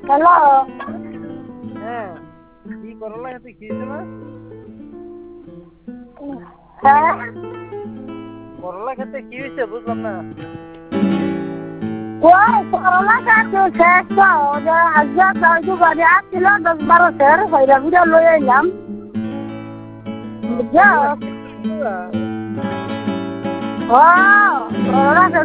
Hello. হ্যাঁ, কি করলা খেতে খেয়েছে না? হ্যাঁ, করলা খেতে কি হয়েছে বুঝলাম না। ওই করলা গাছ শেষ তো ওদের আজকে দশ গাড়ি আসছিল 10-12 সের হইরা ঘুরে লই এলাম বুঝছো। করলা ও করলা